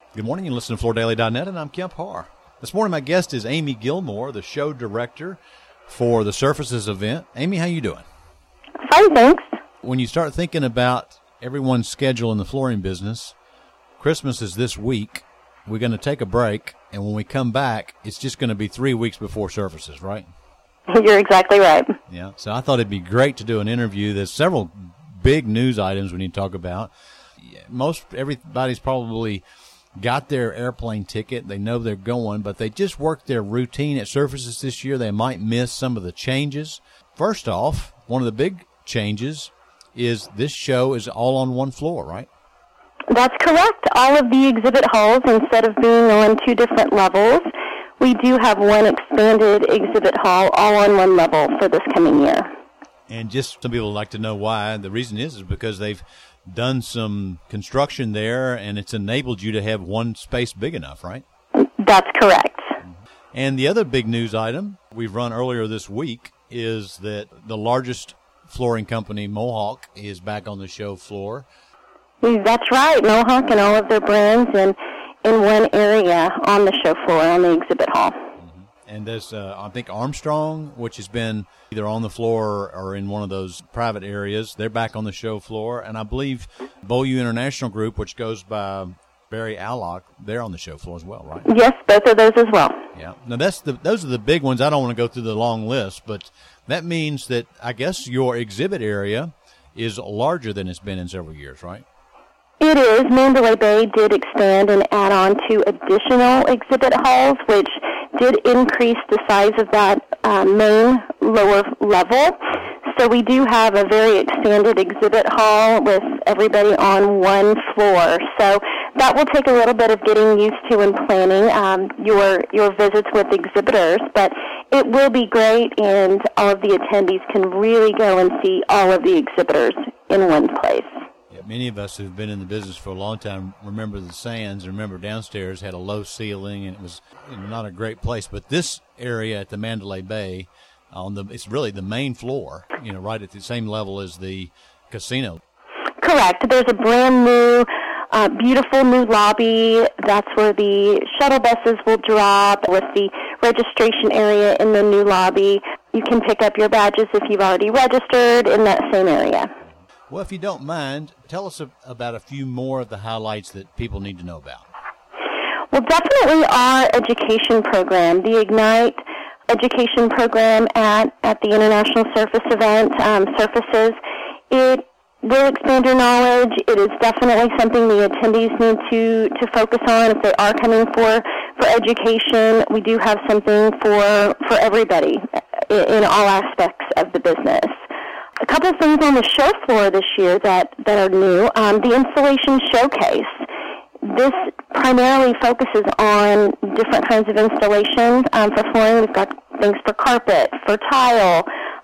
Good morning. You listen to FloorDaily.net, and I'm Kemp Harr. This morning, my guest is Amy Gilmore, the show director for the Surfaces event. Amy, how you doing? Fine, thanks. When you start thinking about everyone's schedule in the flooring business, Christmas is this week. We're going to take a break, and when we come back, it's just going to be 3 weeks before Surfaces, right? You're exactly right. Yeah. So I thought it'd be great to do an interview. There's several big news items we need to talk about. Everybody's probably got their airplane ticket. They know they're going, but they just worked their routine at Surfaces this year. They might miss some of the changes. First off, one of the big changes is this show is all on one floor, right? That's correct. All of the exhibit halls, instead of being on two different levels, we do have one expanded exhibit hall all on one level for this coming year. And just some people like to know why. The reason is because they've done some construction there, and it's enabled you to have one space big enough, right? That's correct. And the other big news item we've run earlier this week is that the largest flooring company, Mohawk, is back on the show floor. That's right. Mohawk and all of their brands in one area on the show floor, on the exhibit hall. And there's, I think, Armstrong, which has been either on the floor or in one of those private areas. They're back on the show floor. And I believe Beaulieu International Group, which goes by Barry Allock, they're on the show floor as well, right? Yes, both of those as well. Yeah. Now, those are the big ones. I don't want to go through the long list, but that means that I guess your exhibit area is larger than it's been in several years, right? It is. Mandalay Bay did expand and add on to additional exhibit halls, which did increase the size of that main lower level. So we do have a very expanded exhibit hall with everybody on one floor. So that will take a little bit of getting used to and planning your visits with exhibitors, but it will be great, and all of the attendees can really go and see all of the exhibitors in one place. Many of us who've been in the business for a long time remember the Sands, remember downstairs had a low ceiling, and it was not a great place. But this area at the Mandalay Bay, it's really the main floor, right at the same level as the casino. Correct. There's a brand new, beautiful new lobby. That's where the shuttle buses will drop, with the registration area in the new lobby. You can pick up your badges if you've already registered in that same area. Well, if you don't mind, tell us about a few more of the highlights that people need to know about. Well, definitely our education program, the Ignite education program at the International Surface event, Surfaces. It will expand your knowledge. It is definitely something the attendees need to focus on if they are coming for education. We do have something for everybody in all aspects of the business. A couple of things on the show floor this year that are new. The installation showcase. This primarily focuses on different kinds of installations. For flooring, we've got things for carpet, for tile,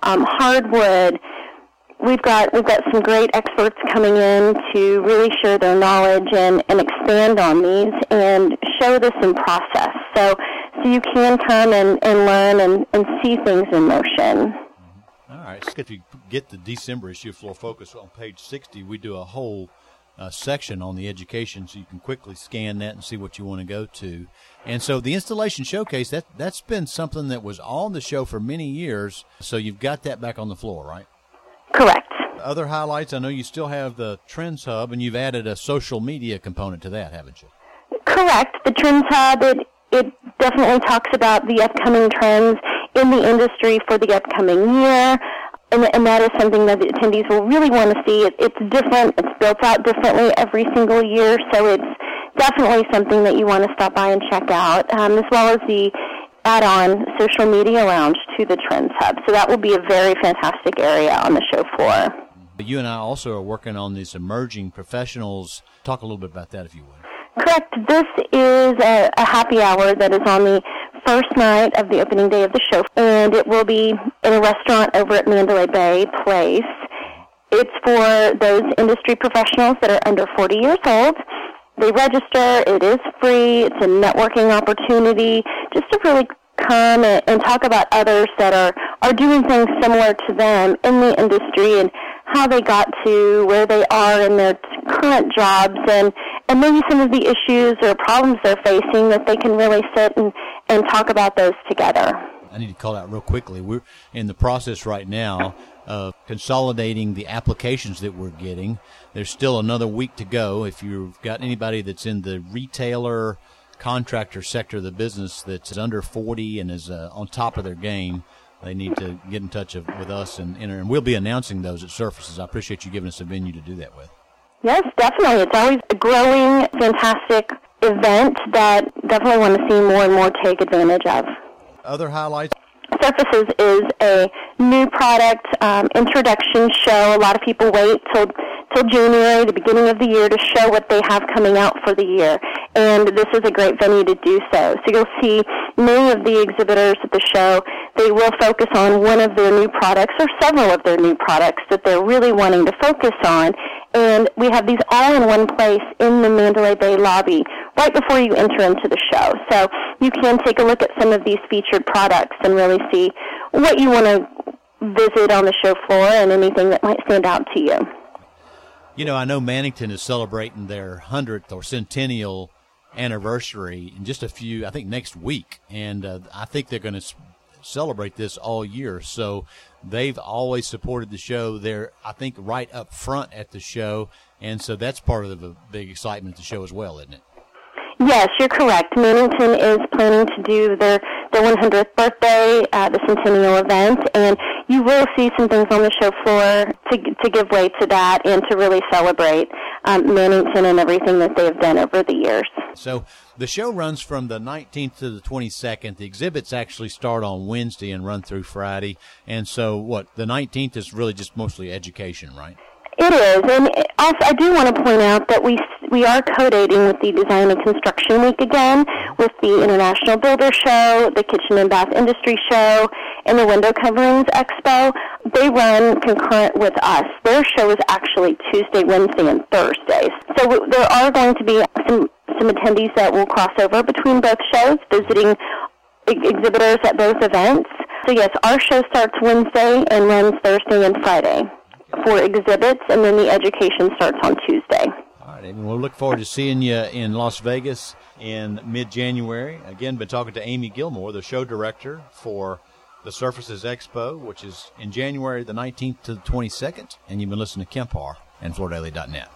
hardwood. We've got some great experts coming in to really share their knowledge and expand on these and show this in process. So you can come and learn and see things in motion. All right. So if you get the December issue of Floor Focus on page 60, we do a whole section on the education, so you can quickly scan that and see what you want to go to. And so the installation showcase, that's been something that was on the show for many years, so you've got that back on the floor, right? Correct. Other highlights, I know you still have the Trends Hub, and you've added a social media component to that, haven't you? Correct. The Trends Hub, it definitely talks about the upcoming trends in the industry for the upcoming year. And that is something that the attendees will really want to see. It's different. It's built out differently every single year, so it's definitely something that you want to stop by and check out, as well as the add-on social media lounge to the Trends Hub. So that will be a very fantastic area on the show floor. You and I also are working on these emerging professionals. Talk a little bit about that, if you would. Correct. This is a happy hour that is on the first night of the opening day of the show, and it will be in a restaurant over at Mandalay Bay Place. It's for those industry professionals that are under 40 years old. They register. It is free. It's a networking opportunity just to really come and talk about others that are doing things similar to them in the industry and how they got to where they are in their current jobs and and maybe some of the issues or problems they're facing, that they can really sit and talk about those together. I need to call out real quickly. We're in the process right now of consolidating the applications that we're getting. There's still another week to go. If you've got anybody that's in the retailer, contractor sector of the business that's under 40 and is on top of their game, they need to get in touch with us, and we'll be announcing those at Surfaces. I appreciate you giving us a venue to do that with. Yes, definitely. It's always a growing, fantastic event that definitely want to see more and more take advantage of. Other highlights? Surfaces is a new product introduction show. A lot of people wait till January, the beginning of the year, to show what they have coming out for the year. And this is a great venue to do so. So you'll see many of the exhibitors at the show. They will focus on one of their new products or several of their new products that they're really wanting to focus on. And we have these all in one place in the Mandalay Bay lobby right before you enter into the show. So you can take a look at some of these featured products and really see what you want to visit on the show floor and anything that might stand out to you. You know, I know Mannington is celebrating their 100th or centennial anniversary in just a few, I think next week. And I think they're going to celebrate this all year. So they've always supported the show. They're, I think, right up front at the show. And so that's part of the big excitement of the show as well, isn't it? Yes, you're correct. Mannington is planning to do their 100th birthday, the centennial event, and you will see some things on the show floor to give way to that and to really celebrate Mannington and everything that they've done over the years. So the show runs from the 19th to the 22nd. The exhibits actually start on Wednesday and run through Friday. And so the 19th is really just mostly education, right? It is, and also I do want to point out that we are co-dating with the Design and Construction Week again, with the International Builder Show, the Kitchen and Bath Industry Show, and the Window Coverings Expo. They run concurrent with us. Their show is actually Tuesday, Wednesday, and Thursdays. So there are going to be some attendees that will cross over between both shows, visiting exhibitors at both events. So yes, our show starts Wednesday and runs Thursday and Friday for exhibits, and then the education starts on Tuesday. All right, and we'll look forward to seeing you in Las Vegas in mid-January. Again, been talking to Amy Gilmore, the show director for the Surfaces Expo, which is in January the 19th to the 22nd, and you've been listening to Kemp Harr and FloorDaily.net.